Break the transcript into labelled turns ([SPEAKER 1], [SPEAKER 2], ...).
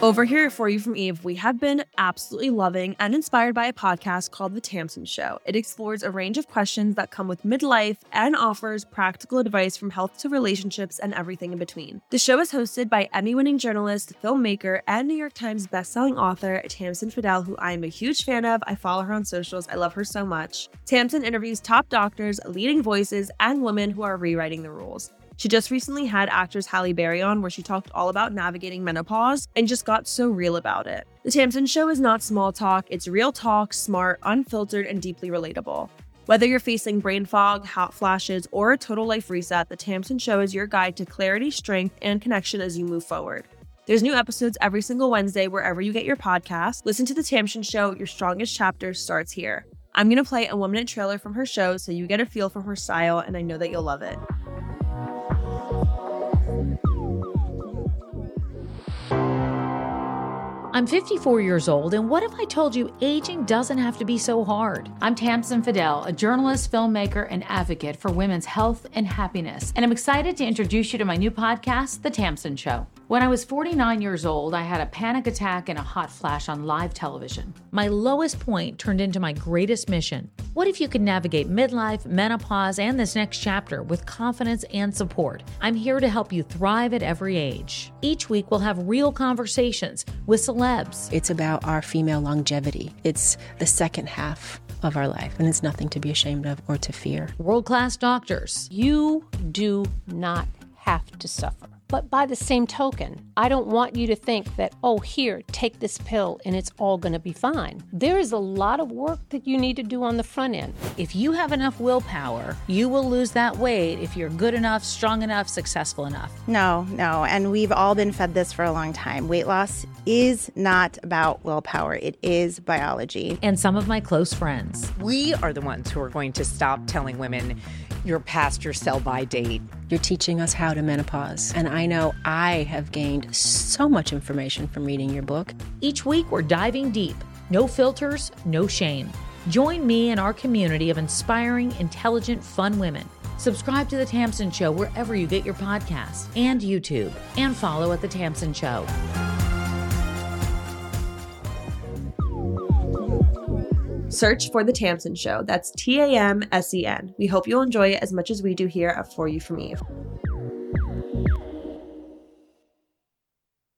[SPEAKER 1] Over here For You From Eve, we have been absolutely loving and inspired by a podcast called The Tamsin Show. It explores a range of questions that come with midlife and offers practical advice from health to relationships and everything in between. The show is hosted by Emmy-winning journalist, filmmaker, and New York Times bestselling author Tamsin Fadal, who I am a huge fan of. I follow her on socials. I love her so much. Tamsin interviews top doctors, leading voices, and women who are rewriting the rules. She just recently had actress Halle Berry on, where she talked all about navigating menopause and just got so real about it. The Tamsin Show is not small talk, it's real talk, smart, unfiltered, and deeply relatable. Whether you're facing brain fog, hot flashes, or a total life reset, The Tamsin Show is your guide to clarity, strength, and connection as you move forward. There's new episodes every single Wednesday wherever you get your podcast. Listen to The Tamsin Show, your strongest chapter starts here. I'm going to play a 1-minute trailer from her show so you get a feel from her style, and I know that you'll love it.
[SPEAKER 2] I'm 54 years old, and what if I told you aging doesn't have to be so hard? I'm Tamsin Fadal, a journalist, filmmaker, and advocate for women's health and happiness, and I'm excited to introduce you to my new podcast, The Tamsin Show. When I was 49 years old, I had a panic attack and a hot flash on live television. My lowest point turned into my greatest mission. What if you could navigate midlife, menopause, and this next chapter with confidence and support? I'm here to help you thrive at every age. Each week, we'll have real conversations with celebs.
[SPEAKER 3] It's about our female longevity. It's the second half of our life, and it's nothing to be ashamed of or to fear.
[SPEAKER 2] World-class doctors.
[SPEAKER 4] You do not have to suffer. But by the same token, I don't want you to think that, oh, here, take this pill and it's all going to be fine. There is a lot of work that you need to do on the front end.
[SPEAKER 2] If you have enough willpower, you will lose that weight if you're good enough, strong enough, successful enough.
[SPEAKER 5] No. And we've all been fed this for a long time. Weight loss is not about willpower. It is biology.
[SPEAKER 2] And some of my close friends.
[SPEAKER 6] We are the ones who are going to stop telling women you're past your sell-by date.
[SPEAKER 3] You're teaching us how to menopause. And I know I have gained so much information from reading your book.
[SPEAKER 2] Each week, we're diving deep. No filters, no shame. Join me in our community of inspiring, intelligent, fun women. Subscribe to The Tamsin Show wherever you get your podcasts and YouTube. And follow at The Tamsin Show.
[SPEAKER 1] Search for The Tamsin Show. That's TAMSEN. We hope you'll enjoy it as much as we do here at For You From Eve.